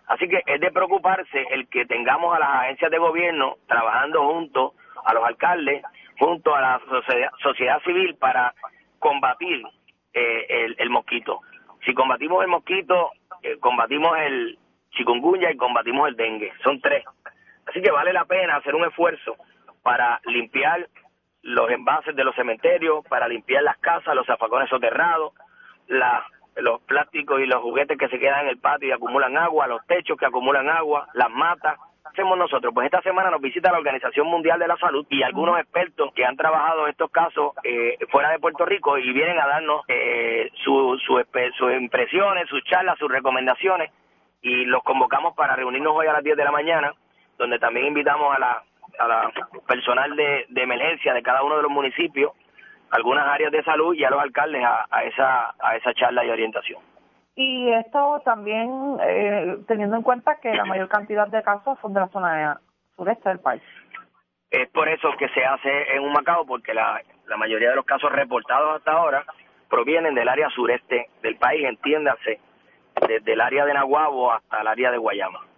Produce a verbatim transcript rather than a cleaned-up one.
Así que es de preocuparse el que tengamos a las agencias de gobierno trabajando junto a los alcaldes, junto a la sociedad, sociedad civil para combatir eh, el, el mosquito. Si combatimos el mosquito, eh, combatimos el chikungunya y combatimos el dengue. Son tres. Así que vale la pena hacer un esfuerzo para limpiar los envases de los cementerios, para limpiar las casas, los zafacones soterrados, la, los plásticos y los juguetes que se quedan en el patio y acumulan agua, los techos que acumulan agua, las matas. Hacemos nosotros? Pues esta semana nos visita la Organización Mundial de la Salud y algunos expertos que han trabajado estos casos eh, fuera de Puerto Rico y vienen a darnos eh, su, su, sus impresiones, sus charlas, sus recomendaciones, y los convocamos para reunirnos hoy a las diez de la mañana, donde también invitamos a la, a la personal de, de emergencia de cada uno de los municipios, algunas áreas de salud y a los alcaldes a, a esa a esa charla y orientación. Y esto también eh, teniendo en cuenta que la mayor cantidad de casos son de la zona sureste del país. Es por eso que se hace en Humacao, porque la, la mayoría de los casos reportados hasta ahora provienen del área sureste del país, entiéndase, desde el área de Naguabo hasta el área de Guayama.